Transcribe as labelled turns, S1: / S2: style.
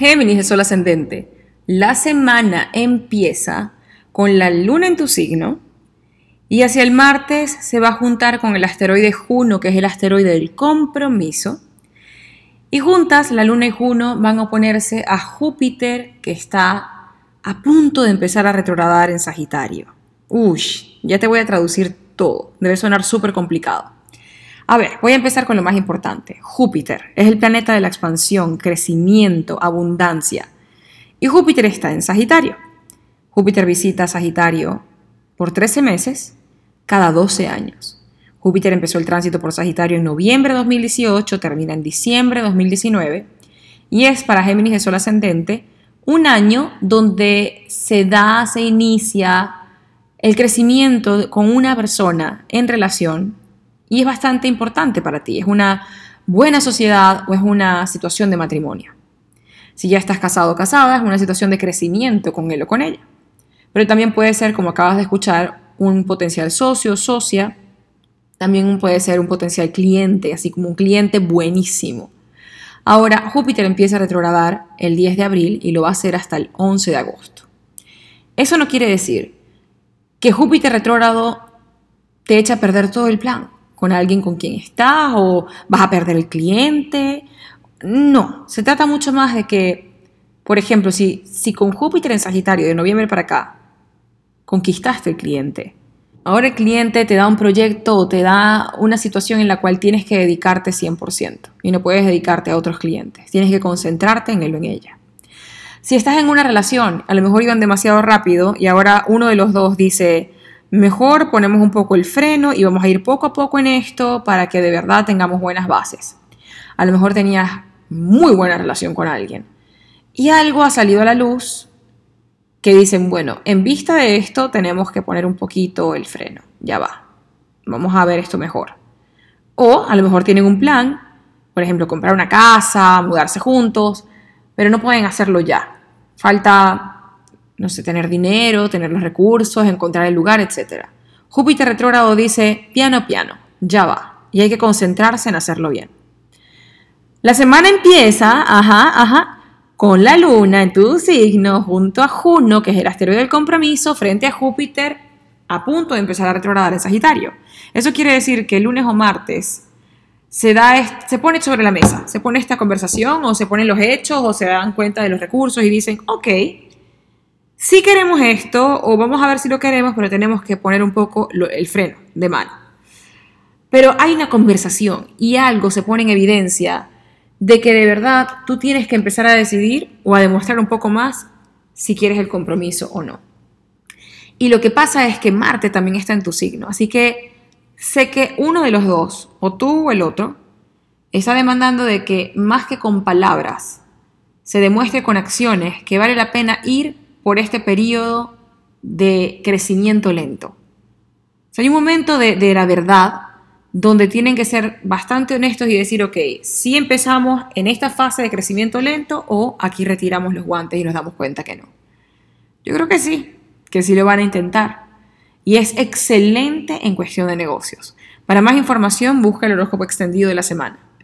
S1: Géminis de Sol ascendente. La semana empieza con la luna en tu signo y hacia el martes se va a juntar con el asteroide Juno, que es el asteroide del compromiso. Y juntas, la luna y Juno van a oponerse a Júpiter, que está a punto de empezar a retrogradar en Sagitario. Ya te voy a traducir todo. Debe sonar súper complicado. A ver, voy a empezar con lo más importante. Júpiter es el planeta de la expansión, crecimiento, abundancia. Y Júpiter está en Sagitario. Júpiter visita Sagitario por 13 meses cada 12 años. Júpiter empezó el tránsito por Sagitario en noviembre de 2018, termina en diciembre de 2019 y es para Géminis de Sol ascendente un año donde se inicia el crecimiento con una persona en relación y es bastante importante para ti. Es una buena sociedad o es una situación de matrimonio. Si ya estás casado o casada, es una situación de crecimiento con él o con ella. Pero también puede ser, como acabas de escuchar, un potencial socio o socia. También puede ser un potencial cliente, así como un cliente buenísimo. Ahora, Júpiter empieza a retrogradar el 10 de abril y lo va a hacer hasta el 11 de agosto. Eso no quiere decir que Júpiter retrógrado te echa a perder todo el plan con alguien con quien estás o vas a perder el cliente. No, se trata mucho más de que, por ejemplo, si con Júpiter en Sagitario de noviembre para acá conquistaste el cliente, ahora el cliente te da un proyecto o te da una situación en la cual tienes que dedicarte 100% y no puedes dedicarte a otros clientes. Tienes que concentrarte en él o en ella. Si estás en una relación, a lo mejor iban demasiado rápido y ahora uno de los dos dice, mejor ponemos un poco el freno y vamos a ir poco a poco en esto para que de verdad tengamos buenas bases. A lo mejor tenías muy buena relación con alguien y algo ha salido a la luz que dicen, bueno, en vista de esto tenemos que poner un poquito el freno, ya va, vamos a ver esto mejor. O a lo mejor tienen un plan, por ejemplo, comprar una casa, mudarse juntos, pero no pueden hacerlo ya. Falta, no sé, tener dinero, tener los recursos, encontrar el lugar, etc. Júpiter retrógrado dice, piano, ya va, y hay que concentrarse en hacerlo bien. La semana empieza, con la luna en tu signo junto a Juno, que es el asteroide del compromiso, frente a Júpiter a punto de empezar a retrogradar en Sagitario. Eso quiere decir que el lunes o martes se pone sobre la mesa, se pone esta conversación o se ponen los hechos o se dan cuenta de los recursos y dicen, ok, sí queremos esto o vamos a ver si lo queremos, pero tenemos que poner un poco el freno de mano. Pero hay una conversación y algo se pone en evidencia de que de verdad tú tienes que empezar a decidir o a demostrar un poco más si quieres el compromiso o no. Y lo que pasa es que Marte también está en tu signo, así que sé que uno de los dos, o tú o el otro, está demandando de que más que con palabras se demuestre con acciones que vale la pena ir por este periodo de crecimiento lento. O sea, hay un momento de la verdad donde tienen que ser bastante honestos y decir, ok, si empezamos en esta fase de crecimiento lento o aquí retiramos los guantes y nos damos cuenta que no. Yo creo que sí lo van a intentar. Y es excelente en cuestión de negocios. Para más información, busca el horóscopo extendido de la semana.